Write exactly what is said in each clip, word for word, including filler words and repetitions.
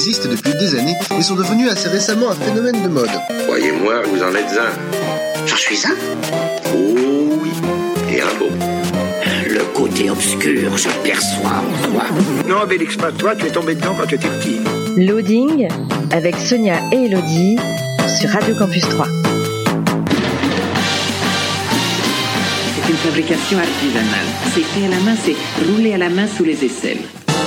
existent depuis des années et sont devenus assez récemment un phénomène de mode. Croyez-moi, vous en êtes un. J'en suis un. Oh oui, et un beau. Le côté obscur, je perçois en toi. Non, Bélix, pas toi, tu es tombé dedans quand tu étais petit. Loading avec Sonia et Elodie sur Radio Campus trois. C'est une fabrication artisanale. C'est fait à la main, c'est roulé à la main sous les aisselles.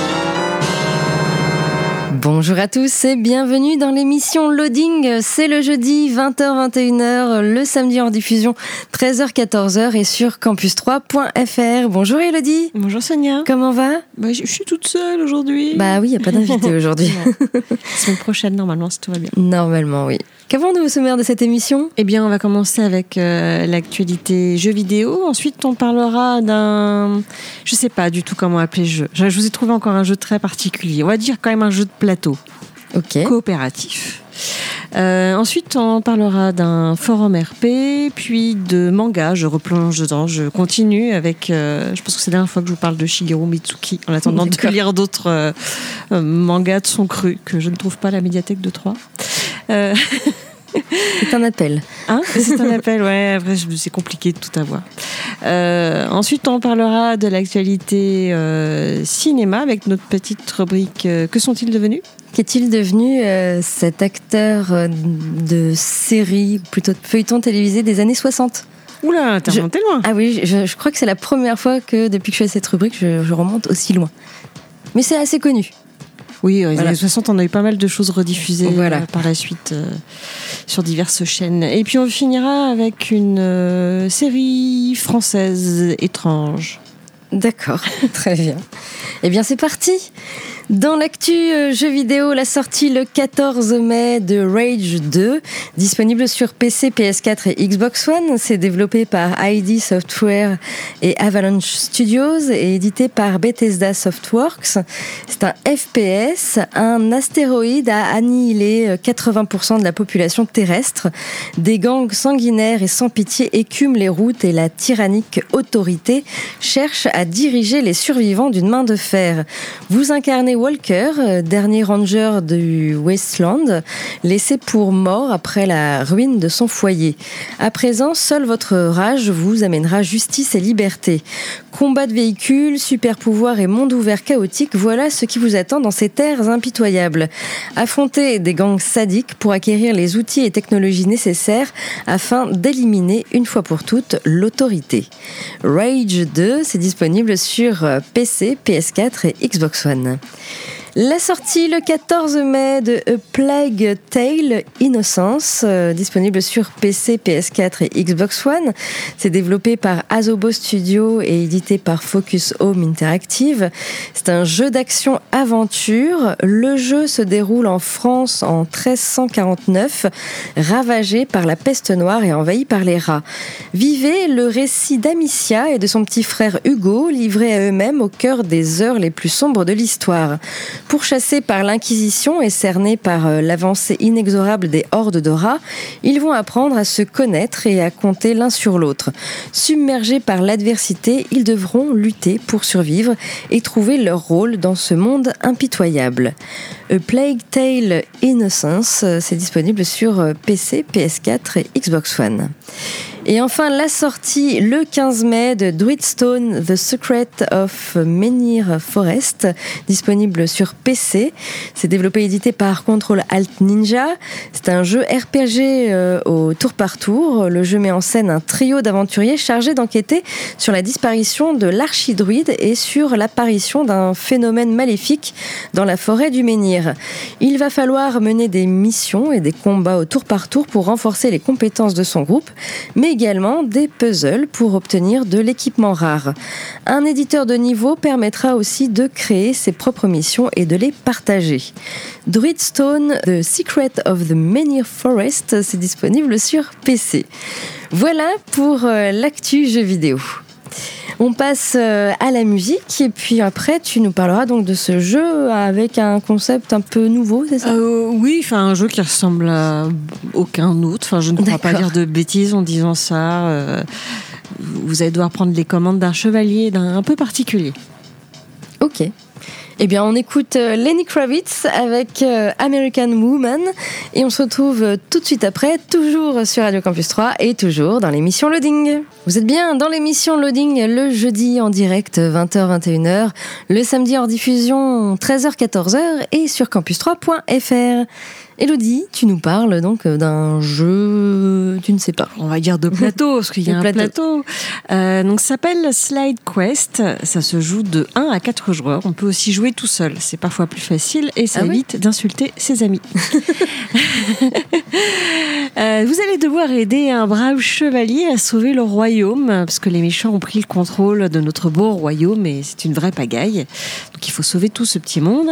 Bonjour à tous et bienvenue dans l'émission Loading. C'est le jeudi vingt heures vingt et une heures, le samedi en diffusion treize heures quatorze heures et sur campus trois point f r. Bonjour Elodie. Bonjour Sonia. Comment va ? Bah, je, je suis toute seule aujourd'hui. Bah oui, il n'y a pas d'invité aujourd'hui. La semaine prochaine normalement si tout va bien. Normalement oui. Qu'avons-nous au sommaire de cette émission ? Eh bien, on va commencer avec euh, l'actualité jeux vidéo. Ensuite, on parlera d'un... Je sais pas du tout comment appeler ce jeu. Je vous ai trouvé encore un jeu très particulier. On va dire quand même un jeu de plateau. Ok. Coopératif. Euh, ensuite, on parlera d'un forum R P, puis de manga. Je replonge dedans, je continue avec... Euh, je pense que c'est la dernière fois que je vous parle de Shigeru Mitsuki, en attendant D'accord. de lire d'autres euh, euh, mangas de son cru, que je ne trouve pas à la médiathèque de Troyes. Euh... C'est un appel. Hein c'est un appel, ouais. Après, c'est compliqué de tout avoir. Euh, ensuite, on parlera de l'actualité euh, cinéma avec notre petite rubrique euh, Que sont-ils devenus ? Qu'est-il devenu euh, cet acteur euh, de série, plutôt de feuilleton télévisé des années soixante ? Oula, t'as remonté loin. Ah oui, je, je crois que c'est la première fois que depuis que je fais cette rubrique, je, je remonte aussi loin. Mais c'est assez connu. Oui, dans les voilà. années soixante, on a eu pas mal de choses rediffusées voilà. euh, par la suite euh, sur diverses chaînes. Et puis on finira avec une euh, série française étrange. D'accord, très bien. Eh bien, c'est parti. Dans l'actu euh, jeux vidéo, la sortie le quatorze mai de Rage deux, disponible sur P C, P S quatre et Xbox One. C'est développé par I D Software et Avalanche Studios et édité par Bethesda Softworks. C'est un F P S. Un astéroïde a annihilé quatre-vingts pour cent de la population terrestre. Des gangs sanguinaires et sans pitié écument les routes et la tyrannique autorité cherche à diriger les survivants d'une main de fer. Vous incarnez Walker, dernier ranger du Wasteland, laissé pour mort après la ruine de son foyer. À présent, seule votre rage vous amènera justice et liberté. Combat de véhicules, super pouvoirs et monde ouvert chaotique, voilà ce qui vous attend dans ces terres impitoyables. Affrontez des gangs sadiques pour acquérir les outils et technologies nécessaires afin d'éliminer une fois pour toutes l'autorité. Rage deux, c'est disponible sur P C, P S quatre et Xbox One. La sortie le quatorze mai de A Plague Tale Innocence, euh, disponible sur P C, P S quatre et Xbox One. C'est développé par Asobo Studio et édité par Focus Home Interactive. C'est un jeu d'action-aventure. Le jeu se déroule en France en treize cent quarante-neuf, ravagé par la peste noire et envahi par les rats. Vivez le récit d'Amicia et de son petit frère Hugo, livrés à eux-mêmes au cœur des heures les plus sombres de l'histoire. Pourchassés par l'Inquisition et cernés par l'avancée inexorable des hordes de rats, ils vont apprendre à se connaître et à compter l'un sur l'autre. Submergés par l'adversité, ils devront lutter pour survivre et trouver leur rôle dans ce monde impitoyable. A Plague Tale Innocence, c'est disponible sur P C, P S quatre et Xbox One. Et enfin, la sortie le quinze mai de Druidstone, The Secret of Menhir Forest, disponible sur P C. C'est développé et édité par Control Alt Ninja. C'est un jeu R P G euh, au tour par tour. Le jeu met en scène un trio d'aventuriers chargés d'enquêter sur la disparition de l'archidruide et sur l'apparition d'un phénomène maléfique dans la forêt du Menhir. Il va falloir mener des missions et des combats au tour par tour pour renforcer les compétences de son groupe, mais également des puzzles pour obtenir de l'équipement rare. Un éditeur de niveau permettra aussi de créer ses propres missions et de les partager. Druidstone, The Secret of the Menhir Forest, c'est disponible sur P C. Voilà pour euh, l'actu jeux vidéo. On passe à la musique et puis après tu nous parleras donc de ce jeu avec un concept un peu nouveau, c'est ça ? euh, Oui, enfin un jeu qui ressemble à aucun autre. Enfin, je ne crois D'accord. pas dire de bêtises en disant ça. Euh, vous allez devoir prendre les commandes d'un chevalier d'un un peu particulier. Ok. Eh bien, on écoute Lenny Kravitz avec American Woman et on se retrouve tout de suite après, toujours sur Radio Campus trois et toujours dans l'émission Loading. Vous êtes bien dans l'émission Loading le jeudi en direct vingt heures vingt et une heures, le samedi hors diffusion treize heures quatorze heures et sur campus trois point f r. Élodie, tu nous parles donc d'un jeu, tu ne sais pas. On va dire de plateau, parce qu'il y a un plateau. plateau. Euh, donc, ça s'appelle Slide Quest. Ça se joue de un à quatre joueurs. On peut aussi jouer tout seul. C'est parfois plus facile et ça ah évite oui d'insulter ses amis. euh, vous allez devoir aider un brave chevalier à sauver le royaume, parce que les méchants ont pris le contrôle de notre beau royaume et c'est une vraie pagaille. Donc, il faut sauver tout ce petit monde.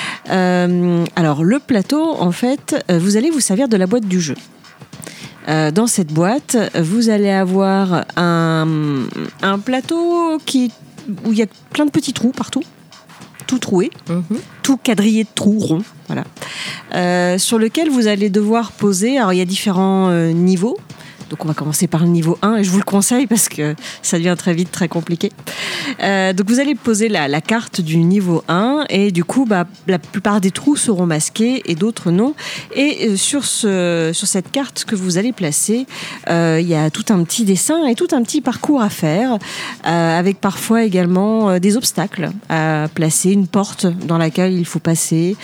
Euh, alors, le plateau, en fait, vous allez vous servir de la boîte du jeu. Euh, dans cette boîte, vous allez avoir un, un plateau qui, où il y a plein de petits trous partout, tout troué, mm-hmm. tout quadrillé de trous ronds, voilà, euh, sur lequel vous allez devoir poser. Alors, il y a différents euh, niveaux. Donc on va commencer par le niveau un et je vous le conseille parce que ça devient très vite très compliqué. Euh, donc vous allez poser la, la carte du niveau un et du coup bah, la plupart des trous seront masqués et d'autres non. Et euh, sur, ce, sur cette carte que vous allez placer, euh, il y a tout un petit dessin et tout un petit parcours à faire euh, avec parfois également euh, des obstacles à placer, une porte dans laquelle il faut passer.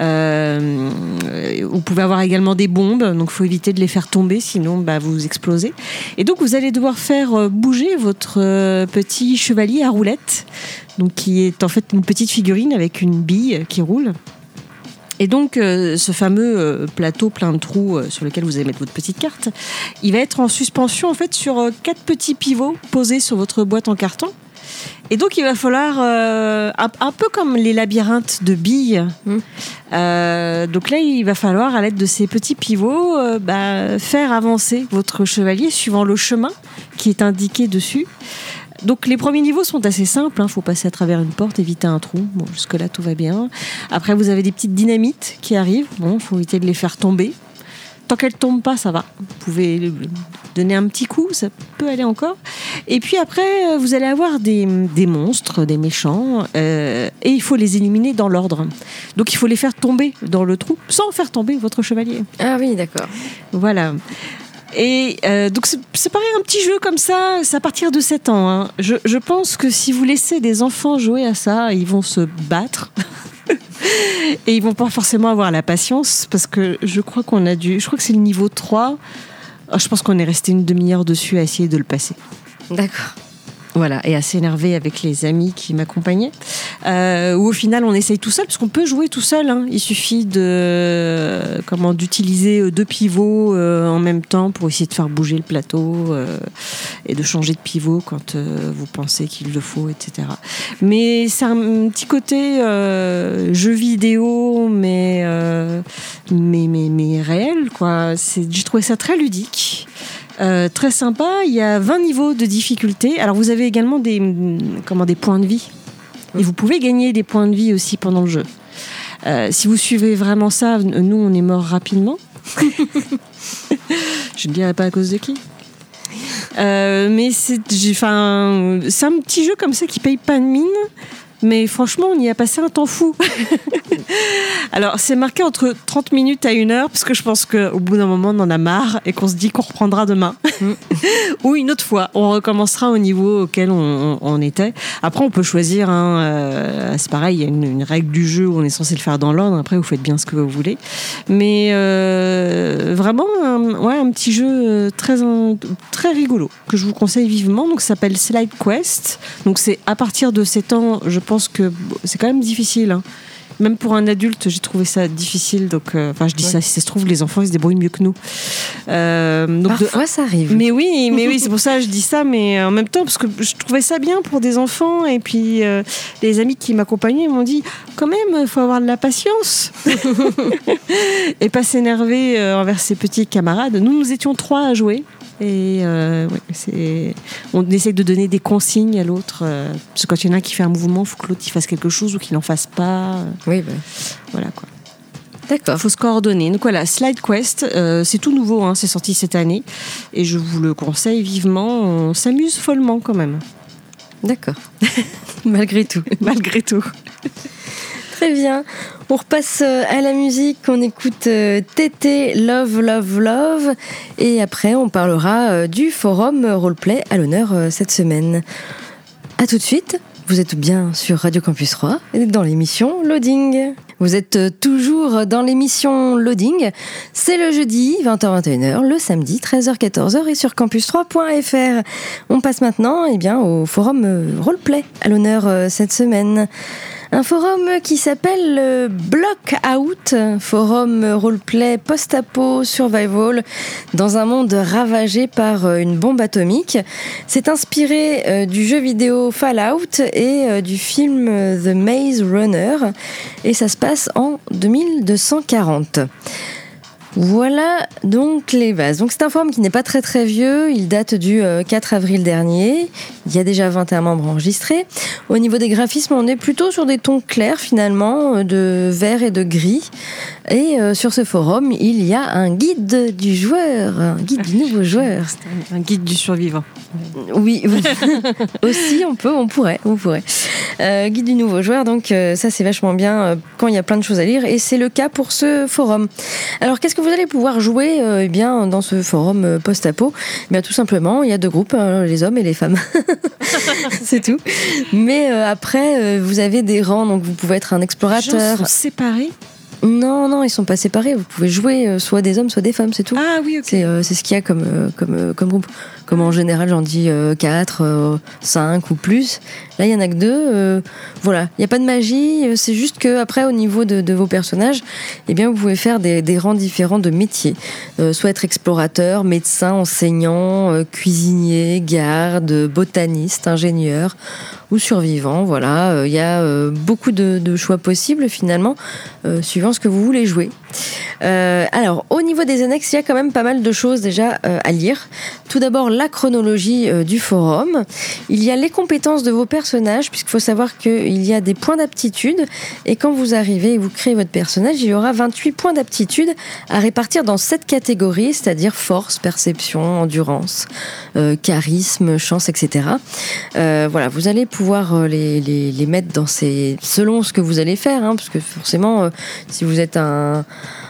Euh, vous pouvez avoir également des bombes, donc il faut éviter de les faire tomber sinon bah, vous explosez. Et donc vous allez devoir faire bouger votre petit chevalier à roulettes, donc qui est en fait une petite figurine avec une bille qui roule. Et donc euh, ce fameux euh, plateau plein de trous euh, sur lequel vous allez mettre votre petite carte, il va être en suspension en fait sur euh, quatre petits pivots posés sur votre boîte en carton. Et donc il va falloir euh, un, un peu comme les labyrinthes de billes. Mmh. Euh, donc là il va falloir à l'aide de ces petits pivots euh, bah, faire avancer votre chevalier suivant le chemin qui est indiqué dessus. Donc les premiers niveaux sont assez simples, il hein, faut passer à travers une porte, éviter un trou. Bon, jusque là tout va bien. Après vous avez des petites dynamites qui arrivent. Bon, il faut éviter de les faire tomber. Tant qu'elle ne tombe pas, ça va. Vous pouvez donner un petit coup, ça peut aller encore. Et puis après, vous allez avoir des, des monstres, des méchants, euh, et il faut les éliminer dans l'ordre. Donc il faut les faire tomber dans le trou, sans faire tomber votre chevalier. Ah oui, d'accord. Voilà. Et euh, donc c'est, c'est pareil, un petit jeu comme ça, c'est à partir de sept ans. Hein. Je, je pense que si vous laissez des enfants jouer à ça, ils vont se battre. Et ils vont pas forcément avoir la patience parce que je crois qu'on a dû, je crois que c'est le niveau trois. Je pense qu'on est resté une demi-heure dessus à essayer de le passer. D'accord. Voilà, et assez énervé avec les amis qui m'accompagnaient. Euh, où au final, on essaye tout seul, parce qu'on peut jouer tout seul. Hein. Il suffit de, comment, d'utiliser deux pivots euh, en même temps pour essayer de faire bouger le plateau euh, et de changer de pivot quand euh, vous pensez qu'il le faut, et cetera. Mais c'est un petit côté euh, jeu vidéo, mais, euh, mais, mais, mais réel, quoi. C'est, j'ai trouvé ça très ludique. Euh, très sympa, il y a vingt niveaux de difficulté. Alors vous avez également des, comment, des points de vie. Et vous pouvez gagner des points de vie aussi pendant le jeu. Euh, si vous suivez vraiment ça, nous on est morts rapidement. Je ne dirai pas à cause de qui. Euh, mais c'est, enfin, c'est un petit jeu comme ça qui paye pas de mine. Mais franchement, on y a passé un temps fou. Alors, c'est marqué entre trente minutes à une heure, parce que je pense qu'au bout d'un moment, on en a marre et qu'on se dit qu'on reprendra demain. Mm. Ou une autre fois, on recommencera au niveau auquel on, on, on était. Après, on peut choisir, hein, euh, c'est pareil, il y a une, une règle du jeu où on est censé le faire dans l'ordre. Après, vous faites bien ce que vous voulez. Mais euh, vraiment, un, ouais, un petit jeu très, un, très rigolo, que je vous conseille vivement. Donc, ça s'appelle Slide Quest. Donc, c'est à partir de sept ans, je Je pense que c'est quand même difficile. Hein. Même pour un adulte, j'ai trouvé ça difficile. Donc, euh, enfin, je dis ouais. ça, si ça se trouve, les enfants, ils se débrouillent mieux que nous. Euh, donc Parfois, de... ça arrive. Mais oui, mais oui, c'est pour ça que je dis ça. Mais en même temps, parce que je trouvais ça bien pour des enfants. Et puis, euh, les amis qui m'accompagnaient m'ont dit, quand même, il faut avoir de la patience. Et pas s'énerver euh, envers ses petits camarades. Nous, nous étions trois à jouer. Et euh, ouais, c'est... on essaie de donner des consignes à l'autre. Euh, parce que quand il y en a un qui fait un mouvement, il faut que l'autre il fasse quelque chose ou qu'il n'en fasse pas. Oui, bah. Voilà quoi. D'accord. Il faut se coordonner. Donc voilà, Slide Quest, euh, c'est tout nouveau, hein, c'est sorti cette année. Et je vous le conseille vivement. On s'amuse follement quand même. D'accord. Malgré tout. Malgré tout. Très bien. On repasse à la musique, on écoute T T Love Love Love et après on parlera du forum roleplay à l'honneur cette semaine. À tout de suite, vous êtes bien sur Radio Campus Troyes et dans l'émission Loading. Vous êtes toujours dans l'émission Loading, c'est le jeudi vingt heures vingt et une heures, le samedi treize heures quatorze heures et sur campus trois point f r. On passe maintenant eh bien, au forum roleplay à l'honneur cette semaine. Un forum qui s'appelle Blockout, forum roleplay post-apo survival dans un monde ravagé par une bombe atomique. C'est inspiré euh, du jeu vidéo Fallout et euh, du film The Maze Runner et ça se passe en deux mille deux cent quarante. Voilà donc les bases. Donc c'est un forum qui n'est pas très très vieux, il date du quatre avril dernier, il y a déjà vingt et un membres enregistrés. Au niveau des graphismes, on est plutôt sur des tons clairs finalement, de vert et de gris. Et euh, sur ce forum, il y a un guide du joueur, un guide du nouveau joueur. C'est un guide du survivant. Oui, oui. Aussi on peut, on pourrait, on pourrait. Euh, guide du nouveau joueur, donc euh, ça c'est vachement bien euh, quand il y a plein de choses à lire et c'est le cas pour ce forum. Alors qu'est-ce que vous allez pouvoir jouer euh, eh bien, dans ce forum euh, post-apo ? Eh bien, tout simplement, il y a deux groupes, hein, les hommes et les femmes. C'est tout. Mais euh, après, euh, vous avez des rangs, donc vous pouvez être un explorateur. Les gens sont séparés ? Non, non, ils sont pas séparés. Vous pouvez jouer euh, soit des hommes, soit des femmes, c'est tout. Ah oui, ok. C'est, euh, c'est ce qu'il y a comme, euh, comme, euh, comme groupe. Comme en général, j'en dis euh, quatre, euh, cinq ou plus. Là, il y en a que deux. Euh, voilà, il n'y a pas de magie. C'est juste que après, au niveau de, de vos personnages, eh bien, vous pouvez faire des, des rangs différents de métiers. Euh, soit être explorateur, médecin, enseignant, euh, cuisinier, garde, botaniste, ingénieur ou survivant. Voilà, il euh, y a euh, beaucoup de, de choix possibles finalement, euh, suivant ce que vous voulez jouer. Euh, alors, au niveau des annexes, il y a quand même pas mal de choses déjà euh, à lire. Tout d'abord, la chronologie euh, du forum. Il y a les compétences de vos personnages, puisqu'il faut savoir qu'il y a des points d'aptitude. Et quand vous arrivez et vous créez votre personnage, il y aura vingt-huit points d'aptitude à répartir dans sept catégories, c'est-à-dire force, perception, endurance, euh, charisme, chance, et cetera. Euh, voilà, vous allez pouvoir les, les, les mettre dans ces... selon ce que vous allez faire, hein, parce que forcément, euh, si vous êtes un...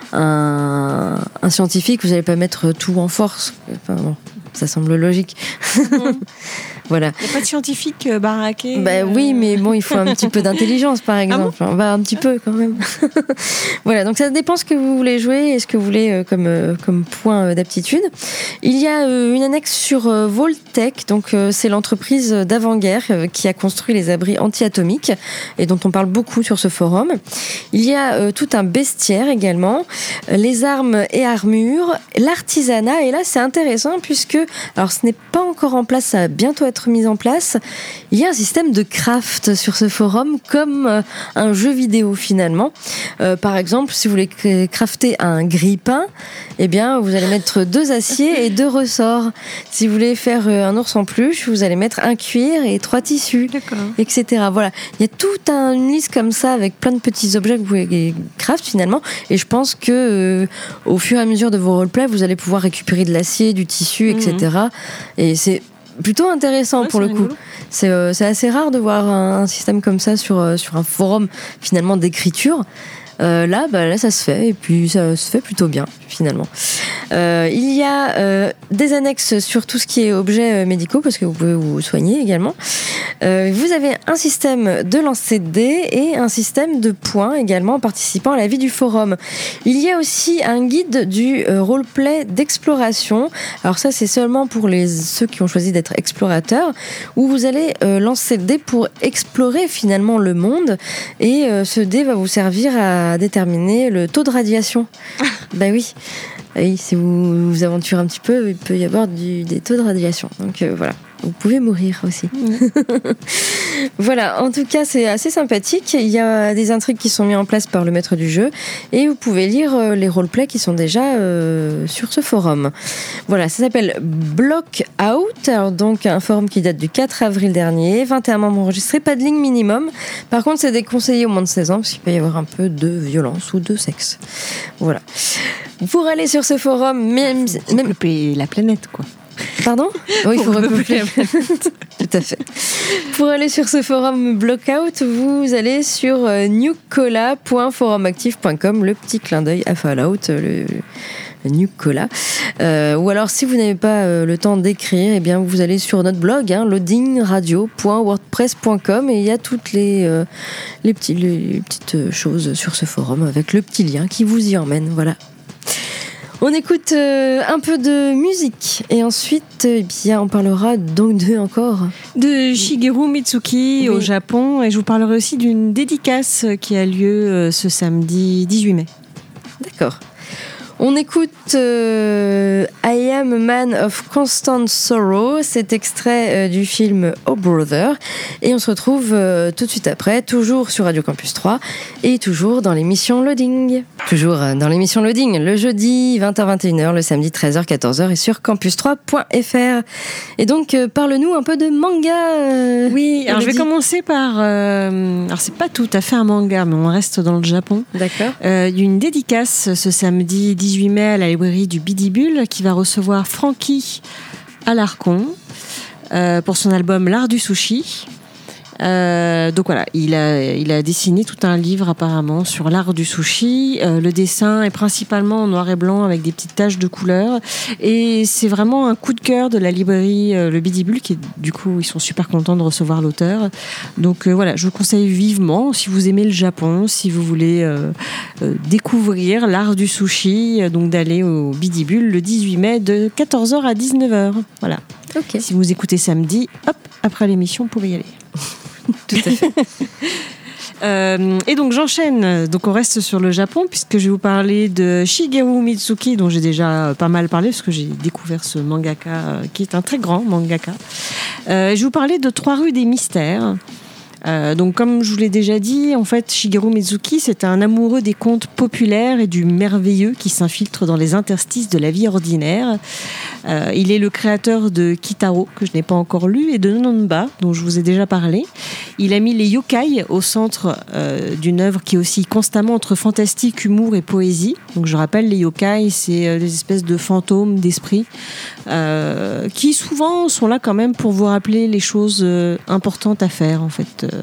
Un, un scientifique, vous n'allez pas mettre tout en force. Enfin, bon, ça semble logique. Mmh. Voilà. Il n'y a pas de scientifique euh, baraqué Bah euh... oui, mais bon, il faut un petit peu d'intelligence, par exemple. Ah bon bah, un petit peu, quand même. Voilà, donc ça dépend ce que vous voulez jouer et ce que vous voulez euh, comme, euh, comme point euh, d'aptitude. Il y a euh, une annexe sur euh, Voltech, donc euh, c'est l'entreprise d'avant-guerre euh, qui a construit les abris anti-atomiques et dont on parle beaucoup sur ce forum. Il y a euh, tout un bestiaire également, euh, les armes et armures, l'artisanat, et là c'est intéressant puisque, alors ce n'est pas encore en place, ça va bientôt être mise en place. Il y a un système de craft sur ce forum comme euh, un jeu vidéo finalement. Euh, par exemple, si vous voulez crafter un grille-pain, eh bien vous allez mettre deux aciers et deux ressorts. Si vous voulez faire euh, un ours en peluche, vous allez mettre un cuir et trois tissus, et cetera. Voilà, il y a toute un, une liste comme ça avec plein de petits objets que vous pouvez craft finalement. Et je pense que euh, au fur et à mesure de vos roleplays, vous allez pouvoir récupérer de l'acier, du tissu, et cetera. Mmh. Et c'est plutôt intéressant ouais, pour le coup. C'est, euh, c'est assez rare de voir un, un système comme ça sur, euh, sur un forum finalement d'écriture. Euh, là, bah, là, ça se fait et puis ça se fait plutôt bien finalement. Euh, il y a euh, des annexes sur tout ce qui est objets euh, médicaux parce que vous pouvez vous soigner également. Euh, vous avez un système de lancer de dés et un système de points également en participant à la vie du forum. Il y a aussi un guide du euh, roleplay d'exploration. Alors ça, c'est seulement pour les ceux qui ont choisi d'être explorateurs, où vous allez euh, lancer le dé pour explorer finalement le monde et euh, ce dé va vous servir à à déterminer le taux de radiation. Ben oui. Oui, si vous vous aventurez un petit peu, il peut y avoir du, des taux de radiation. Donc euh, voilà, vous pouvez mourir aussi. Mmh. Voilà, en tout cas, c'est assez sympathique. Il y a des intrigues qui sont mises en place par le maître du jeu et vous pouvez lire euh, les roleplays qui sont déjà euh, sur ce forum. Voilà, ça s'appelle Blockout. Alors, donc, un forum qui date du quatre avril dernier, vingt et un membres enregistrés, pas de ligne minimum. Par contre, c'est déconseillé au moins de seize ans parce qu'il peut y avoir un peu de violence ou de sexe. Voilà. Pour aller sur ce forum, même, même... la planète, quoi. Pardon ? Oui, il faut repeupler la planète. Tout à fait. Pour aller sur ce forum Blockout, vous allez sur newcola point forumactif point com, le petit clin d'œil à Fallout, le, le Nucola. Euh, ou alors, si vous n'avez pas euh, le temps d'écrire, eh bien, vous allez sur notre blog, hein, loading radio point wordpress point com, et il y a toutes les, euh, les, petits, les petites choses sur ce forum avec le petit lien qui vous y emmène. Voilà. On écoute euh, un peu de musique et ensuite eh bien, on parlera donc de encore de Shigeru Mitsuki oui. au Japon, et je vous parlerai aussi d'une dédicace qui a lieu euh, ce samedi dix-huit mai. D'accord. On écoute euh, I Am a Man of Constant Sorrow, cet extrait euh, du film Oh Brother, et on se retrouve euh, tout de suite après, toujours sur Radio Campus trois et toujours dans l'émission Loading. Toujours euh, dans l'émission Loading, le jeudi vingt heures vingt et une heures, le samedi treize heures quatorze heures et sur campus trois point f r. Et donc, euh, parle-nous un peu de manga. Euh, oui, alors je vais commencer par... Euh, alors c'est pas tout à fait un manga, mais on reste dans le Japon. D'accord. Euh, il y a une dédicace ce samedi dix-huit mai à la librairie du Bidibule qui va recevoir Francky Alarcon euh, pour son album L'Art du Sushi. Euh, donc voilà, il a, il a dessiné tout un livre apparemment sur l'art du sushi. Euh, le dessin est principalement en noir et blanc avec des petites taches de couleur, et c'est vraiment un coup de cœur de la librairie euh, Le Bidibule, qui du coup ils sont super contents de recevoir l'auteur. Donc euh, voilà, je vous conseille vivement, si vous aimez le Japon, si vous voulez euh, euh, découvrir l'art du sushi, euh, donc d'aller au Bidibule le dix-huit mai de quatorze heures à dix-neuf heures. Voilà. Okay. Si vous écoutez samedi, hop, après l'émission, vous pouvez y aller. Tout à fait. euh, et donc j'enchaîne. Donc on reste sur le Japon, puisque je vais vous parler de Shigeru Mitsuki, dont j'ai déjà pas mal parlé parce que j'ai découvert ce mangaka euh, qui est un très grand mangaka. Euh, je vais vous parler de Trois rues des mystères. Euh, donc comme je vous l'ai déjà dit, en fait Shigeru Mitsuki, c'est un amoureux des contes populaires et du merveilleux qui s'infiltre dans les interstices de la vie ordinaire. Euh, il est le créateur de Kitaro, que je n'ai pas encore lu, et de Nonba, dont je vous ai déjà parlé. Il a mis les yokai au centre euh, d'une œuvre qui oscille constamment entre fantastique, humour et poésie. Donc je rappelle, les yokai, c'est euh, des espèces de fantômes, d'esprits, euh, qui souvent sont là quand même pour vous rappeler les choses euh, importantes à faire, en fait. Euh,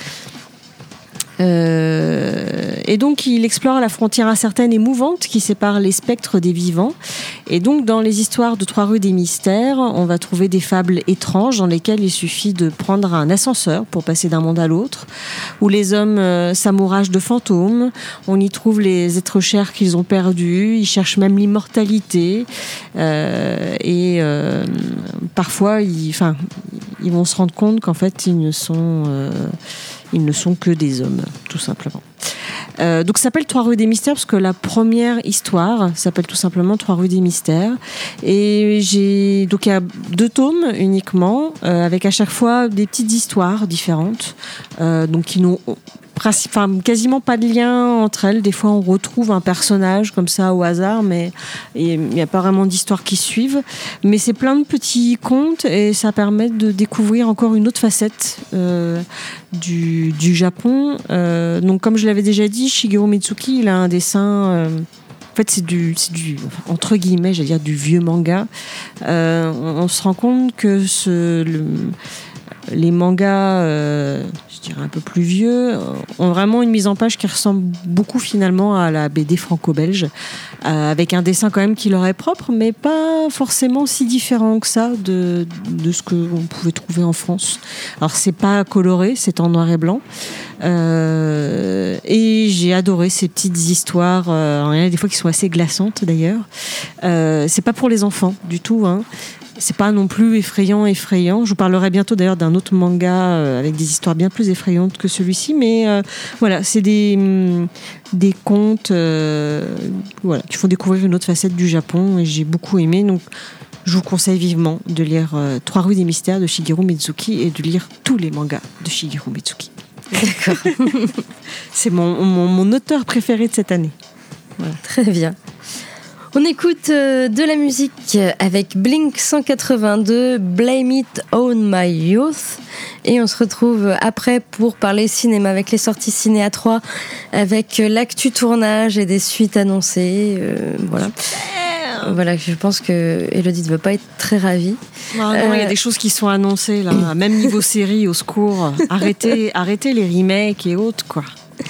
Euh, et donc il explore la frontière incertaine et mouvante qui sépare les spectres des vivants. Et donc dans les histoires de Trois rues des mystères, on va trouver des fables étranges dans lesquelles il suffit de prendre un ascenseur pour passer d'un monde à l'autre, où les hommes euh, s'amouragent de fantômes. On y trouve les êtres chers qu'ils ont perdus, ils cherchent même l'immortalité, euh, et euh, parfois ils, enfin, ils vont se rendre compte qu'en fait ils ne sont euh, ils ne sont que des hommes, tout simplement. Euh, donc ça s'appelle Trois rues des mystères parce que la première histoire s'appelle tout simplement Trois rues des mystères, et j'ai donc il y a deux tomes uniquement, euh, avec à chaque fois des petites histoires différentes, euh, donc qui n'ont Enfin, quasiment pas de lien entre elles. Des fois on retrouve un personnage comme ça au hasard, mais il n'y a pas vraiment d'histoire qui suivent, mais c'est plein de petits contes et ça permet de découvrir encore une autre facette euh, du, du Japon. Euh, donc comme je l'avais déjà dit, Shigeru Mitsuki, il a un dessin euh, en fait c'est du, c'est du entre guillemets j'allais dire du vieux manga. euh, on, on se rend compte que ce, le, les mangas euh, je dirais un peu plus vieux, ont vraiment une mise en page qui ressemble beaucoup finalement à la B D franco-belge, euh, avec un dessin quand même qui leur est propre, mais pas forcément si différent que ça de, de ce qu'on pouvait trouver en France. Alors c'est pas coloré, c'est en noir et blanc, euh, et j'ai adoré ces petites histoires, euh, il y en a des fois qui sont assez glaçantes d'ailleurs. Euh, c'est pas pour les enfants du tout, hein. C'est pas non plus effrayant, effrayant. Je vous parlerai bientôt d'ailleurs d'un autre manga euh, avec des histoires bien plus effrayantes que celui-ci, mais euh, voilà, c'est des, hum, des contes euh, voilà, qui font découvrir une autre facette du Japon, et j'ai beaucoup aimé. Donc, je vous conseille vivement de lire euh, Trois rues des mystères de Shigeru Mitsuki et de lire tous les mangas de Shigeru Mitsuki. D'accord. C'est mon, mon, mon auteur préféré de cette année. Voilà. Très bien. On écoute de la musique avec Blink cent quatre-vingt-deux, Blame It on My Youth, et on se retrouve après pour parler cinéma avec les sorties ciné à trois, avec l'actu tournage et des suites annoncées. Euh, voilà. Voilà, je pense que Élodie ne veut pas être très ravie. Non, non, il y a des choses qui sont annoncées là, même niveau série, au secours. Arrêtez, arrêtez les remakes et autres, quoi.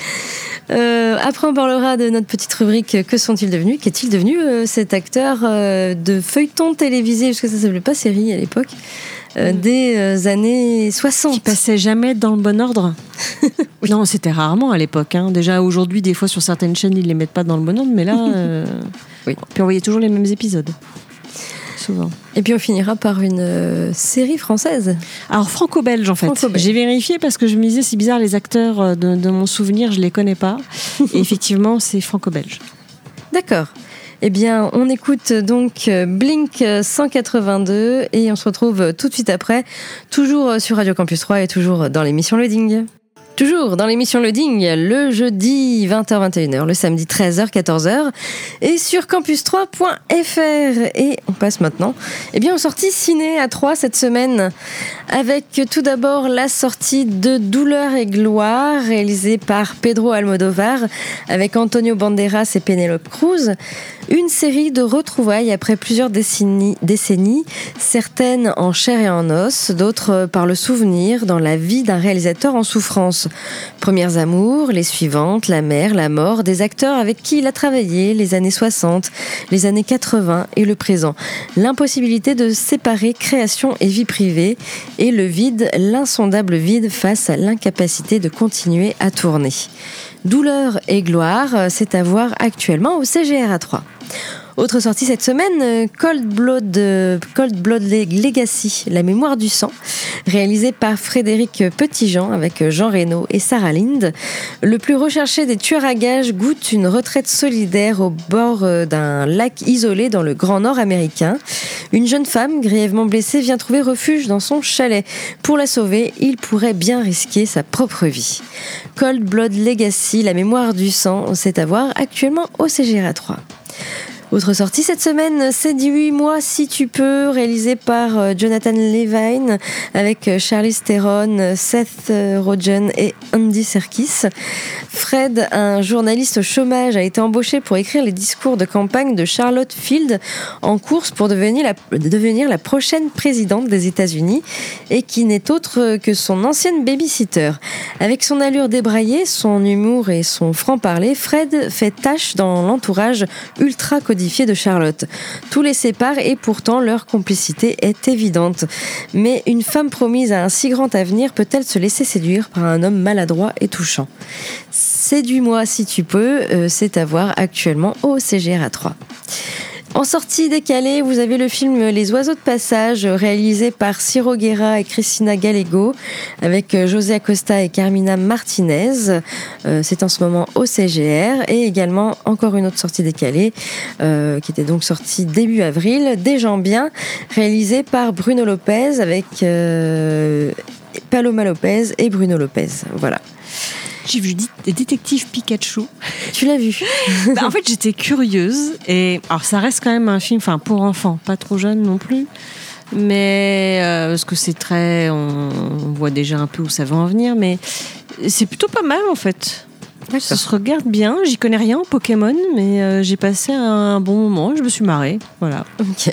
Euh, après, on parlera de notre petite rubrique « Que sont-ils devenus ?» Qu'est-il devenu euh, cet acteur euh, de feuilleton télévisé, parce que ça ne s'appelait pas série à l'époque, euh, mmh. des euh, années soixante. Qui passait jamais dans le bon ordre. Oui. Non, c'était rarement à l'époque. Hein. Déjà, aujourd'hui, des fois, sur certaines chaînes, ils ne les mettent pas dans le bon ordre, mais là... Euh... oui. Puis on voyait toujours les mêmes épisodes. Souvent. Et puis on finira par une euh, série française. Alors franco-belge en fait. Franco-belge. J'ai vérifié parce que je me disais c'est bizarre, les acteurs de, de mon souvenir je les connais pas. Et effectivement c'est franco-belge. D'accord. Eh bien on écoute donc Blink cent quatre-vingt-deux et on se retrouve tout de suite après, toujours sur Radio Campus trois et toujours dans l'émission Loading. Toujours dans l'émission Loading, le jeudi vingt heures vingt et une heures, le samedi treize heures quatorze heures et sur campus trois point f r. Et on passe maintenant eh bien, aux sorties ciné à Troyes cette semaine avec tout d'abord la sortie de Douleur et gloire réalisée par Pedro Almodóvar avec Antonio Banderas et Penélope Cruz. Une série de retrouvailles après plusieurs décennies, décennies, certaines en chair et en os, d'autres par le souvenir dans la vie d'un réalisateur en souffrance. Premières amours, les suivantes, la mère, la mort, des acteurs avec qui il a travaillé les années soixante, les années quatre-vingts et le présent. L'impossibilité de séparer création et vie privée et le vide, l'insondable vide face à l'incapacité de continuer à tourner. Douleur et gloire, c'est à voir actuellement au C G R à Troyes. Autre sortie cette semaine, Cold Blood, Cold Blood Legacy, la mémoire du sang, réalisé par Frédéric Petitjean avec Jean Reno et Sarah Lind. Le plus recherché des tueurs à gages goûte une retraite solidaire au bord d'un lac isolé dans le Grand Nord américain. Une jeune femme grièvement blessée vient trouver refuge dans son chalet. Pour la sauver, il pourrait bien risquer sa propre vie. Cold Blood Legacy, la mémoire du sang, c'est à voir actuellement au C G R A Troyes. Autre sortie cette semaine, c'est dix-huit mois si tu peux, réalisé par Jonathan Levine avec Charlize Theron, Seth Rogen et Andy Serkis. Fred, un journaliste au chômage, a été embauché pour écrire les discours de campagne de Charlotte Field en course pour devenir la, devenir la prochaine présidente des États-Unis et qui n'est autre que son ancienne babysitter. Avec son allure débraillée, son humour et son franc-parler, Fred fait tâche dans l'entourage ultra codifié de Charlotte. Tout les sépare et pourtant leur complicité est évidente. Mais une femme promise à un si grand avenir peut-elle se laisser séduire par un homme maladroit et touchant ? Séduis-moi si tu peux, euh, c'est à voir actuellement au C G R A Troyes. En sortie décalée, vous avez le film Les Oiseaux de passage, réalisé par Ciro Guerra et Cristina Gallego, avec José Acosta et Carmina Martinez. Euh, c'est en ce moment au C G R. Et également, encore une autre sortie décalée, euh, qui était donc sortie début avril, Des gens bien, réalisé par Bruno Lopez, avec euh, Paloma Lopez et Bruno Lopez. Voilà. J'ai vu Détective Pikachu. Tu l'as vu ? Bah, en fait, j'étais curieuse. Et alors, ça reste quand même un film, enfin, pour enfants, pas trop jeune non plus. Mais euh, parce que c'est très, on, on voit déjà un peu où ça va en venir. Mais c'est plutôt pas mal en fait. D'accord. Ça se regarde bien. J'y connais rien en Pokémon, mais euh, j'ai passé un bon moment. Je me suis marrée. Voilà. Ok.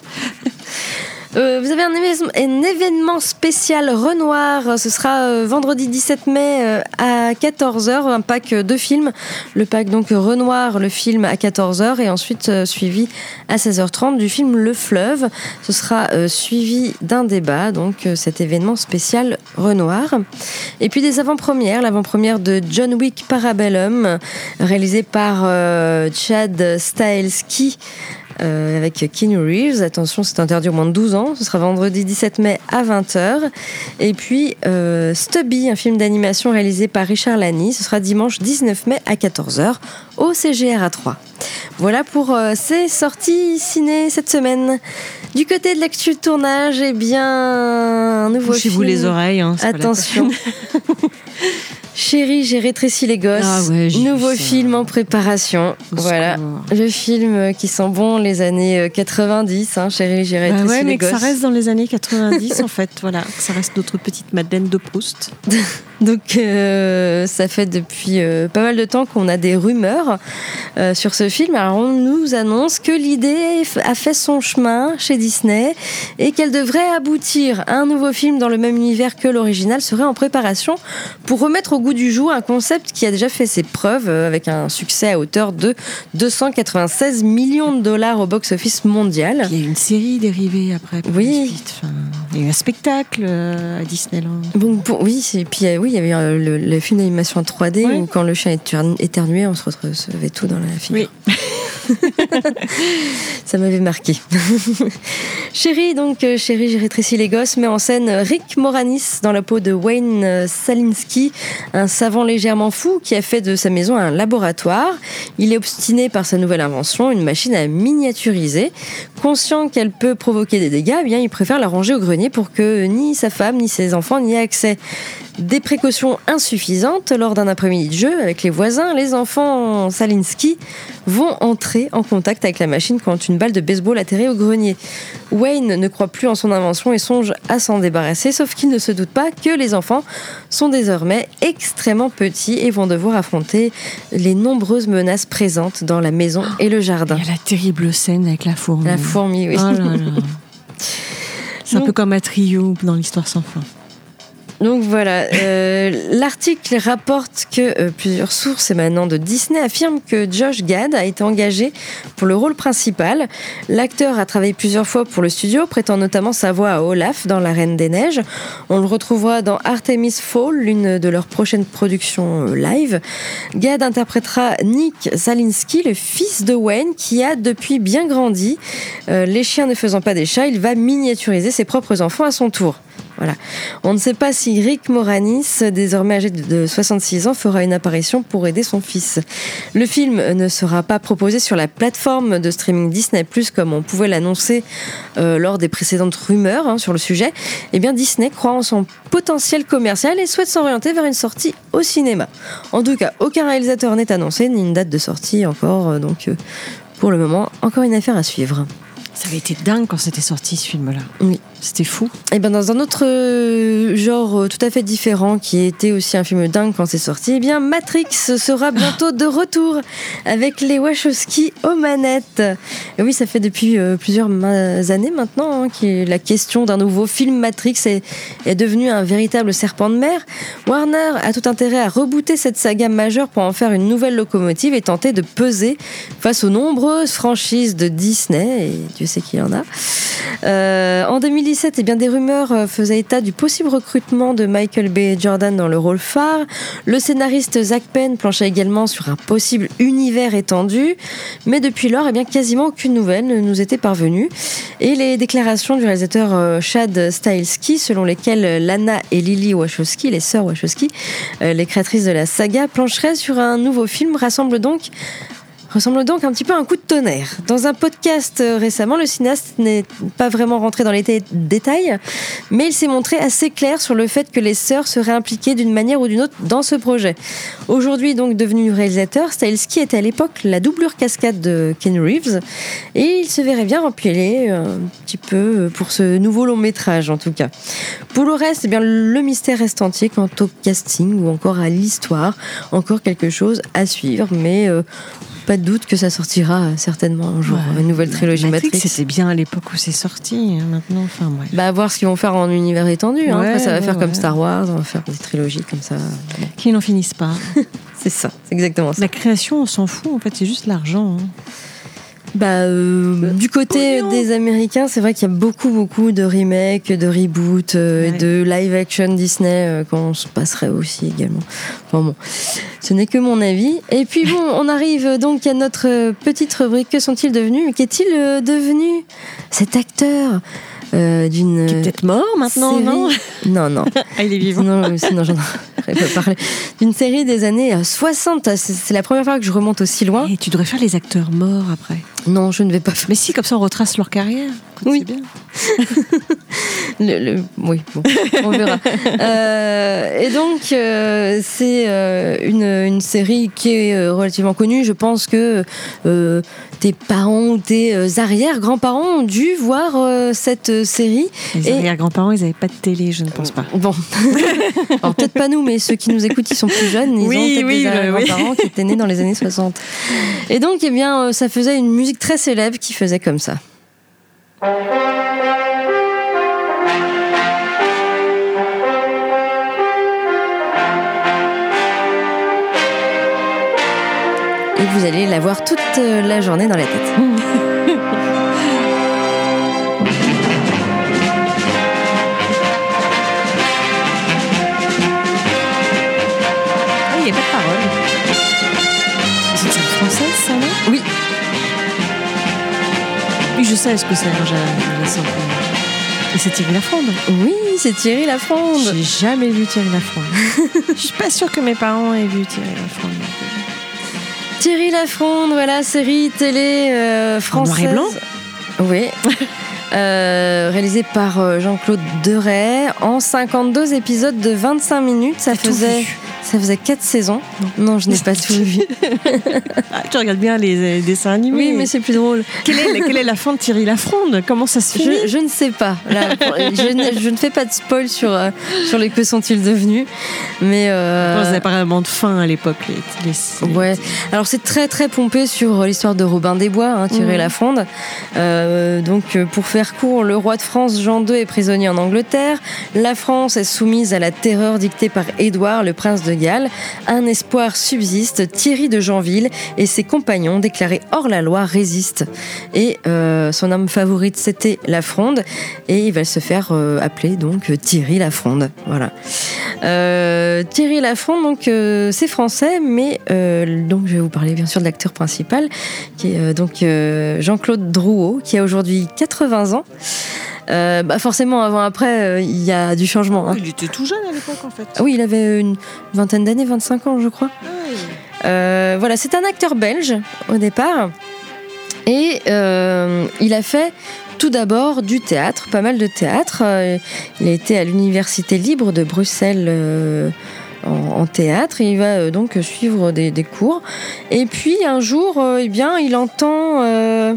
Euh, vous avez un, éve- un événement spécial Renoir, ce sera euh, vendredi dix-sept mai euh, à quatorze heures, un pack euh, de films. Le pack donc Renoir, le film à quatorze heures et ensuite euh, suivi à seize heures trente du film Le Fleuve. Ce sera euh, suivi d'un débat, donc euh, cet événement spécial Renoir. Et puis des avant-premières, l'avant-première de John Wick Parabellum, réalisé par euh, Chad Stahelski. Euh, avec Keanu Reeves. Attention, c'est interdit au moins de douze ans. Ce sera vendredi dix-sept mai à vingt heures. Et puis euh, Stubby, un film d'animation réalisé par Richard Lani. Ce sera dimanche dix-neuf mai à quatorze heures au C G R A Troyes. Voilà pour euh, ces sorties ciné cette semaine. Du côté de l'actu de tournage, eh bien, un nouveau Bouchez-vous film. les oreilles. Hein, attention. Chérie, j'ai rétréci les gosses. Ah ouais, nouveau film en préparation. Au voilà, secours. Le film qui sent bon les années quatre-vingt-dix. Hein, Chérie, j'ai rétréci bah ouais, les mais gosses. Que ça reste dans les années quatre-vingt-dix en fait. Voilà, que ça reste notre petite Madeleine de Proust. Donc euh, ça fait depuis euh, pas mal de temps qu'on a des rumeurs euh, sur ce film. Alors on nous annonce que l'idée a fait son chemin chez Disney et qu'elle devrait aboutir. Un nouveau film dans le même univers que l'original serait en préparation pour remettre au goût du jour un concept qui a déjà fait ses preuves euh, avec un succès à hauteur de deux cent quatre-vingt-seize millions de dollars au box-office mondial. Il y a eu une série dérivée après. Oui. Enfin, il y a eu un spectacle euh, à Disneyland. Bon, bon, oui, et puis euh, oui, il y avait euh, le, le film d'animation en trois D ouais. où quand le chien éternuait, on se recevait tout dans la figure. Oui. Ça m'avait marqué. Chérie, donc euh, Chérie, j'ai rétréci les gosses, met en scène Rick Moranis dans la peau de Wayne euh, Szalinski, un savant légèrement fou qui a fait de sa maison un laboratoire. Il est obstiné par sa nouvelle invention, une machine à miniaturiser. Conscient qu'elle peut provoquer des dégâts, eh bien, il préfère la ranger au grenier pour que ni sa femme ni ses enfants n'y aient accès. Des précautions insuffisantes lors d'un après-midi de jeu avec les voisins, les enfants Szalinski vont entrer en contact avec la machine quand une balle de baseball atterrit au grenier. Wayne ne croit plus en son invention et songe à s'en débarrasser, sauf qu'il ne se doute pas que les enfants sont désormais extrêmement petits et vont devoir affronter les nombreuses menaces présentes dans la maison et le jardin. Il y a la terrible scène avec la fourmi. La fourmi, oui. Oh là là. C'est un peu comme un trio dans l'histoire sans fin. Donc voilà, euh, l'article rapporte que euh, plusieurs sources émanant de Disney affirment que Josh Gad a été engagé pour le rôle principal. L'acteur a travaillé plusieurs fois pour le studio, prêtant notamment sa voix à Olaf dans La Reine des Neiges. On le retrouvera dans Artemis Fowl, l'une de leurs prochaines productions live. Gad interprétera Nick Szalinski, le fils de Wayne, qui a depuis bien grandi. Euh, les chiens ne faisant pas des chats, il va miniaturiser ses propres enfants à son tour. Voilà. On ne sait pas si Rick Moranis, désormais âgé de soixante-six ans, fera une apparition pour aider son fils. Le film ne sera pas proposé sur la plateforme de streaming Disney plus, comme on pouvait l'annoncer euh, lors des précédentes rumeurs hein, sur le sujet. Eh bien, Disney croit en son potentiel commercial et souhaite s'orienter vers une sortie au cinéma. En tout cas, aucun réalisateur n'est annoncé, ni une date de sortie encore. Euh, donc, euh, pour le moment, encore une affaire à suivre. Ça avait été dingue quand c'était sorti ce film-là. Oui. C'était fou. Et ben dans un autre euh, genre euh, tout à fait différent, qui était aussi un film dingue quand c'est sorti, eh bien Matrix sera bientôt de retour avec les Wachowski aux manettes. Et oui, ça fait depuis euh, plusieurs ma- années maintenant hein, que la question d'un nouveau film Matrix est, est devenue un véritable serpent de mer. Warner a tout intérêt à rebooter cette saga majeure pour en faire une nouvelle locomotive et tenter de peser face aux nombreuses franchises de Disney, et Dieu sait qu'il y en a. Euh, en deux mille dix-sept, eh bien, des rumeurs faisaient état du possible recrutement de Michael B. Jordan dans le rôle phare. Le scénariste Zach Penn planchait également sur un possible univers étendu. Mais depuis lors, eh bien, quasiment aucune nouvelle ne nous était parvenue. Et les déclarations du réalisateur Chad Stahelski, selon lesquelles Lana et Lily Wachowski, les sœurs Wachowski, les créatrices de la saga, plancheraient sur un nouveau film, rassemblent donc ressemble donc un petit peu à un coup de tonnerre. Dans un podcast récemment, le cinéaste n'est pas vraiment rentré dans les t- détails, mais il s'est montré assez clair sur le fait que les sœurs seraient impliquées d'une manière ou d'une autre dans ce projet. Aujourd'hui donc devenu réalisateur, Stahelski était à l'époque la doublure cascade de Ken Reeves, et il se verrait bien empiler un petit peu pour ce nouveau long métrage en tout cas. Pour le reste, eh bien, le mystère reste entier quant au casting ou encore à l'histoire. Encore quelque chose à suivre, mais euh, pas de doute que ça sortira certainement un jour, ouais, une nouvelle trilogie Matrix. Matrix. C'était bien à l'époque où c'est sorti, hein, maintenant, enfin bref. Bah, à voir ce qu'ils vont faire en univers étendu. Hein. Ouais, Après, ça va ouais, faire ouais. comme Star Wars, on va faire des trilogies comme ça. Qu'ils n'en finissent pas. C'est ça, c'est exactement ça. La création, on s'en fout, en fait, c'est juste l'argent. Hein. Bah, euh, du côté Pognon. Des Américains, c'est vrai qu'il y a beaucoup, beaucoup de remakes, de reboots, euh, ouais. de live-action Disney euh, qu'on se passerait aussi également. Enfin bon, ce n'est que mon avis. Et puis bon, on arrive donc à notre petite rubrique. Que sont-ils devenus? Mais qu'est-il euh, devenu cet acteur euh, d'une... Qui est peut-être mort maintenant, série... non Non, non. Ah, il est vivant. Sinon, sinon j'en aurais pas parlé. D'une série des années soixante. C'est la première fois que je remonte aussi loin. Et tu devrais faire les acteurs morts après. Non, je ne vais pas faire. Mais si, comme ça on retrace leur carrière. Écoute, Oui. c'est bien. Le, le- oui, bon, on verra. Euh, et donc, euh, c'est euh, une, une série qui est euh, relativement connue. Je pense que euh, tes parents ou tes euh, arrière-grands-parents ont dû voir euh, cette série. Les Et- arrière-grands-parents, ils n'avaient pas de télé, je ne pense pas. Bon, alors peut-être pas nous, mais ceux qui nous écoutent, ils sont plus jeunes, ils Oui, ont peut-être oui, des bah, arrière-grands-parents qui étaient nés dans les années soixante. Et donc, eh bien, euh, ça faisait une musique très célèbre qui faisait comme ça. Et vous allez la voir toute euh, la journée dans la tête. Ah, il n'y a pas de parole. C'est une française, ça, non? Oui. Oui, je sais ce que c'est. J'ai j'ai ça en premier. Et c'est Thierry Lafronde. Oui, c'est Thierry Lafronde. J'ai jamais vu Thierry Lafronde. Je suis pas sûre que mes parents aient vu Thierry Lafronde. Thierry Lafronde, voilà, série télé euh, française. noir et blanc. Oui. Euh, réalisée par euh, Jean-Claude Deray en cinquante-deux épisodes de vingt-cinq minutes. Ça T'as tout faisait, vu? ça faisait quatre saisons. Non, je n'ai pas tout vu. Ah, tu regardes bien les, les dessins animés. Oui, mais c'est plus drôle. Quelle est, quelle est la fin de Thierry Lafronde? Comment ça se finit? Je, je ne sais pas. Là, je, ne, je ne fais pas de spoil sur, euh, sur les que sont-ils devenus. Mais. Euh... Vous n'avez pas vraiment de fin à l'époque. Les, les, les... Ouais. Alors c'est très très pompé sur l'histoire de Robin des Bois, hein, Thierry Mmh. Lafronde. Euh, donc pour faire court, le roi de France Jean deux est prisonnier en Angleterre. La France est soumise à la terreur dictée par Édouard, le prince de Galles. Un espoir subsiste. Thierry de Janville et ses compagnons déclarés hors la loi résistent. Et euh, son homme favorite c'était Lafronde et il va se faire euh, appeler donc Thierry Lafronde. Voilà. Euh, Thierry Lafronde, donc euh, c'est français, mais euh, donc je vais vous parler bien sûr de l'acteur principal, qui est euh, donc euh, Jean-Claude Drouot, qui a aujourd'hui quatre-vingts ans. Euh, bah forcément, avant après, euh, il y a du changement. Hein. Il était tout jeune à l'époque en fait. Ah oui, il avait une vingtaine d'années, vingt-cinq ans, je crois. Euh, voilà, c'est un acteur belge au départ, et euh, il a fait tout d'abord du théâtre, pas mal de théâtre. Euh, il a été à l'Université libre de Bruxelles euh, en, en théâtre et il va euh, donc suivre des, des cours. Et puis un jour, euh, eh bien, il entend euh,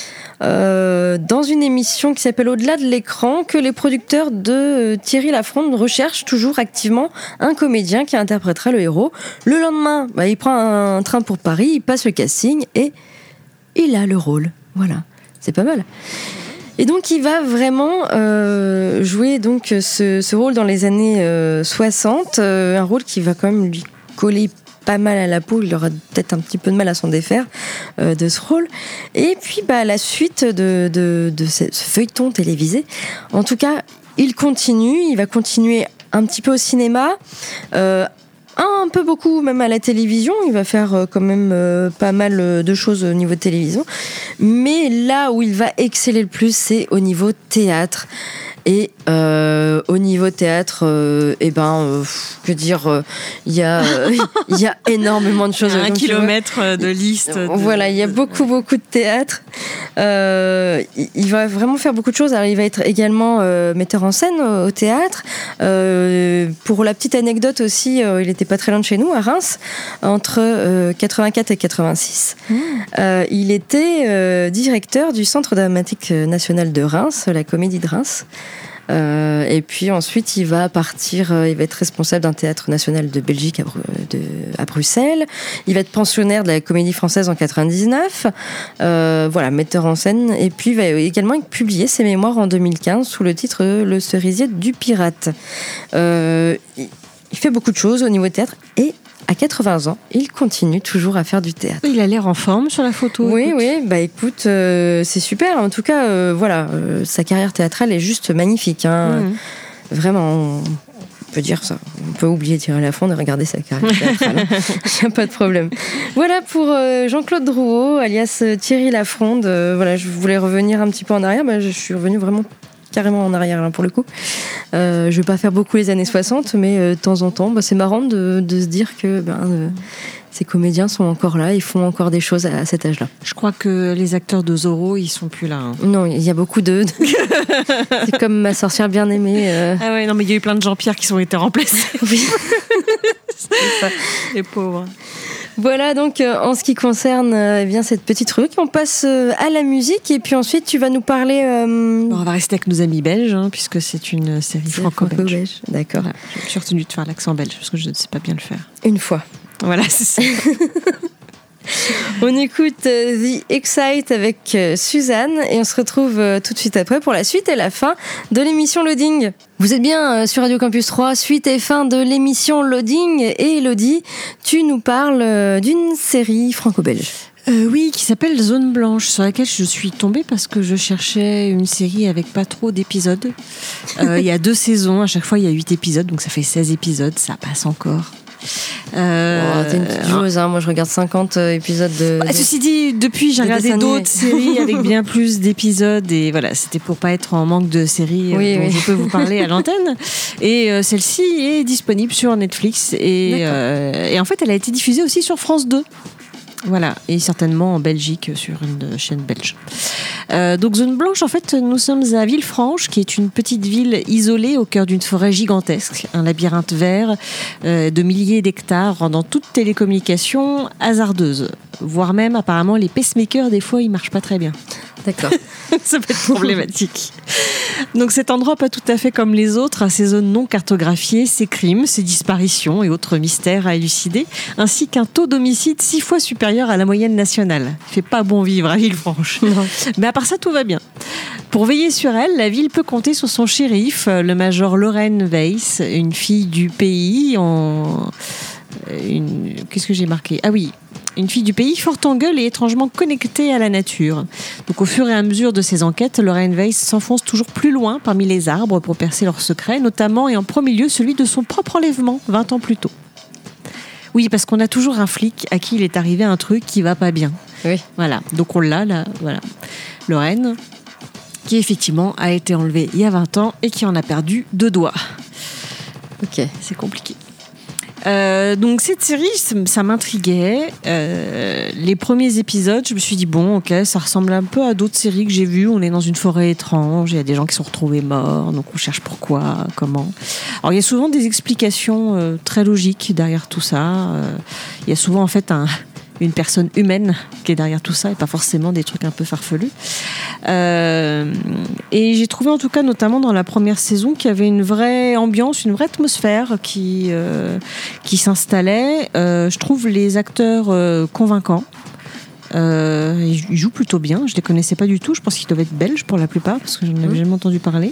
euh, dans une émission qui s'appelle Au-delà de l'écran que les producteurs de euh, Thierry Lafronde recherchent toujours activement un comédien qui interprétera le héros. Le lendemain, bah, il prend un train pour Paris, il passe le casting et il a le rôle. Voilà, c'est pas mal. Et donc il va vraiment euh, jouer donc ce, ce rôle dans les années euh, soixante, euh, un rôle qui va quand même lui coller pas mal à la peau, il aura peut-être un petit peu de mal à s'en défaire euh, de ce rôle. Et puis bah, la suite de, de, de ce, ce feuilleton télévisé, en tout cas il continue, il va continuer un petit peu au cinéma, euh, un peu beaucoup même à la télévision, il va faire euh, quand même euh, pas mal euh, de choses au niveau de télévision, mais là où il va exceller le plus, c'est au niveau théâtre. Et euh, au niveau théâtre, euh, eh ben, euh, que dire, il euh, y a, il euh, y a énormément de choses. Il y a un Donc, kilomètre de liste. De... Voilà, il y a beaucoup, beaucoup de théâtre. Euh, il va vraiment faire beaucoup de choses. Alors, il va être également euh, metteur en scène au, au théâtre. Euh, pour la petite anecdote aussi, euh, il était pas très loin de chez nous, à Reims, entre euh, quatre-vingt-quatre et quatre-vingt-six. Mmh. Euh, il était euh, directeur du Centre dramatique national de Reims, la Comédie de Reims. Euh, et puis ensuite il va partir, euh, il va être responsable d'un théâtre national de Belgique à, Bru- de, à Bruxelles. Il va être pensionnaire de la Comédie Française en quatre-vingt-dix-neuf. Euh, voilà, metteur en scène. Et puis il va également publier ses mémoires en deux mille quinze sous le titre Le cerisier du pirate. Euh, il fait beaucoup de choses au niveau théâtre et à quatre-vingts ans, il continue toujours à faire du théâtre. Il a l'air en forme sur la photo. Oui, écoute. oui, bah écoute, euh, c'est super. En tout cas, euh, voilà, euh, sa carrière théâtrale est juste magnifique. Hein. Mmh. Vraiment, on peut dire ça. On peut oublier Thierry Lafronde et regarder sa carrière théâtrale. Il n'y a pas de problème. Voilà pour euh, Jean-Claude Drouot, alias Thierry Lafronde. Euh, voilà, je voulais revenir un petit peu en arrière. Bah, je suis revenue vraiment carrément en arrière là, pour le coup. Euh, je vais pas faire beaucoup les années soixante, mais euh, de temps en temps, bah, c'est marrant de, de se dire que ben, euh, ces comédiens sont encore là, ils font encore des choses à, à cet âge-là. Je crois que les acteurs de Zorro, ils sont plus là. Hein. Non, il y a beaucoup de... C'est comme Ma sorcière bien aimée. Euh... Ah ouais, non, mais il y a eu plein de Jean-Pierre qui ont été remplacés. Oui. C'est ça, les pauvres. Voilà donc euh, en ce qui concerne euh, eh bien cette petite rubrique, on passe euh, à la musique et puis ensuite tu vas nous parler. Euh... Bon, on va rester avec nos amis belges hein, puisque c'est une série franco-belge. franco-belge. D'accord. Voilà. Je suis retenue de faire l'accent belge parce que je ne sais pas bien le faire. Une fois. Voilà, c'est ça. On écoute euh, The Excite avec euh, Suzanne et on se retrouve euh, tout de suite après pour la suite et la fin de l'émission Loading. Vous êtes bien euh, sur Radio Campus trois, suite et fin de l'émission Loading. Et Elodie, tu nous parles euh, d'une série franco-belge. Euh, oui, qui s'appelle Zone Blanche, sur laquelle je suis tombée parce que je cherchais une série avec pas trop d'épisodes. Euh, il y a deux saisons, à chaque fois il y a huit épisodes, donc ça fait seize épisodes, ça passe encore. Euh, oh, t'es une petite joueuse, hein. Moi je regarde cinquante épisodes de. Bah, ceci dit, depuis j'ai regardé d'autres séries avec bien plus d'épisodes et voilà, c'était pour pas être en manque de séries oui, dont oui. je peux vous parler à l'antenne. Et euh, celle-ci est disponible sur Netflix et, euh, et en fait elle a été diffusée aussi sur France deux. Voilà, et certainement en Belgique sur une chaîne belge. Euh, donc Zone Blanche, en fait, nous sommes à Villefranche, qui est une petite ville isolée au cœur d'une forêt gigantesque, un labyrinthe vert euh, de milliers d'hectares, rendant toute télécommunication hasardeuse. Voire même, apparemment, les pacemakers, des fois, ils marchent pas très bien. D'accord. Ça peut être problématique. Donc cet endroit, pas tout à fait comme les autres, a ses zones non cartographiées, ses crimes, ses disparitions et autres mystères à élucider, ainsi qu'un taux d'homicide six fois supérieur à la moyenne nationale. Il fait pas bon vivre à Villefranche. Non. Mais à part ça, tout va bien. Pour veiller sur elle, la ville peut compter sur son shérif, le major Lorraine Weiss, une fille du pays en... Une... Qu'est-ce que j'ai marqué ? Ah oui, une fille du pays forte en gueule et étrangement connectée à la nature. Donc au fur et à mesure de ses enquêtes, Lorraine Weiss s'enfonce toujours plus loin parmi les arbres pour percer leurs secrets, notamment et en premier lieu celui de son propre enlèvement, vingt ans plus tôt. Oui, parce qu'on a toujours un flic à qui il est arrivé un truc qui va pas bien. Oui. Voilà, donc on l'a là, voilà. Lorraine, qui effectivement a été enlevée il y a vingt ans et qui en a perdu deux doigts. Ok. C'est compliqué. Euh, donc cette série, ça m'intriguait. Euh, les premiers épisodes, je me suis dit bon, ok, ça ressemble un peu à d'autres séries que j'ai vues. On est dans une forêt étrange, il y a des gens qui sont retrouvés morts, donc on cherche pourquoi, comment. Alors il y a souvent des explications euh, très logiques derrière tout ça. Euh, il y a souvent en fait un une personne humaine qui est derrière tout ça et pas forcément des trucs un peu farfelus. Euh, et j'ai trouvé en tout cas, notamment dans la première saison, qu'il y avait une vraie ambiance, une vraie atmosphère qui, euh, qui s'installait. Euh, je trouve les acteurs euh, convaincants. Euh, ils jouent plutôt bien. Je les connaissais pas du tout. Je pense qu'ils doivent être belges pour la plupart parce que je n'en avais jamais entendu parler.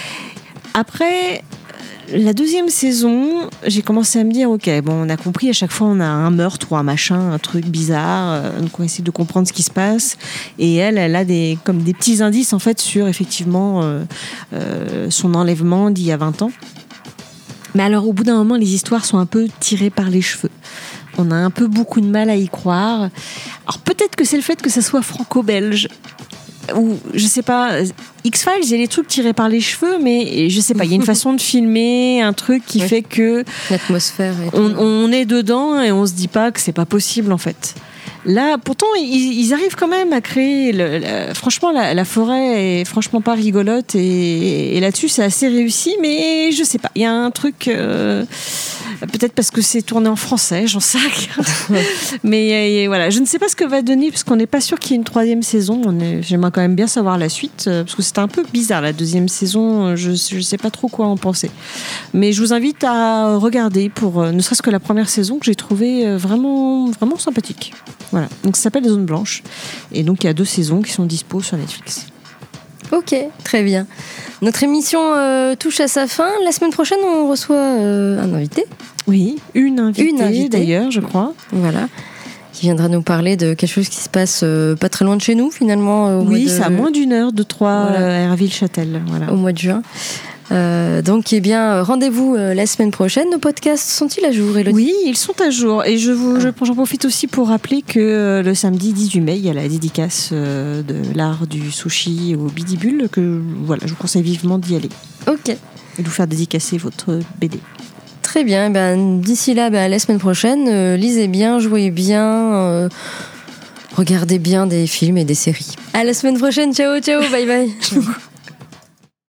Après... La deuxième saison, j'ai commencé à me dire, ok, bon, on a compris, à chaque fois on a un meurtre ou un machin, un truc bizarre, euh, donc on essaie de comprendre ce qui se passe. Et elle, elle a des, comme des petits indices en fait sur effectivement euh, euh, son enlèvement d'il y a vingt ans. Mais alors au bout d'un moment, les histoires sont un peu tirées par les cheveux. On a un peu beaucoup de mal à y croire. Alors peut-être que c'est le fait que ça soit franco-belge. Ou je sais pas, X-Files, il y a des trucs tirés par les cheveux, mais je sais pas, il y a une façon de filmer, un truc qui oui. fait que l'atmosphère et on, on est dedans et on se dit pas que c'est pas possible en fait. Là, pourtant, ils, ils arrivent quand même à créer. Le, le, franchement, la, la forêt est franchement pas rigolote et, et là-dessus, c'est assez réussi. Mais je sais pas, il y a un truc. Euh, peut-être parce que c'est tourné en français, j'en sais rien. Mais et, voilà, je ne sais pas ce que va donner parce qu'on n'est pas sûr qu'il y ait une troisième saison. On est, j'aimerais quand même bien savoir la suite parce que c'était un peu bizarre la deuxième saison. Je je sais pas trop quoi en penser. Mais je vous invite à regarder pour ne serait-ce que la première saison que j'ai trouvée vraiment vraiment sympathique. Voilà, donc ça s'appelle Zone Blanche. Et donc il y a deux saisons qui sont dispo sur Netflix. Ok, très bien. Notre émission euh, touche à sa fin. La semaine prochaine, on reçoit euh, un invité. Oui, une invitée, une invitée d'ailleurs, je crois. Voilà, qui viendra nous parler de quelque chose qui se passe euh, pas très loin de chez nous, finalement. Au oui, mois de... c'est à moins d'une heure de Troyes, voilà. euh, à Herville-Châtel. Voilà. Au mois de juin. Euh, donc, eh bien, rendez-vous euh, la semaine prochaine. Nos podcasts sont-ils à jour, Élodie ? Oui, ils sont à jour. Et je vous, je, j'en profite aussi pour rappeler que euh, le samedi dix-huit mai, il y a la dédicace euh, de l'art du sushi au Bidibule. Que voilà, je vous conseille vivement d'y aller. Ok. Et de vous faire dédicacer votre B D. Très bien. Ben, d'ici là, ben, la semaine prochaine, euh, lisez bien, jouez bien, euh, regardez bien des films et des séries. À la semaine prochaine. Ciao, ciao, bye bye.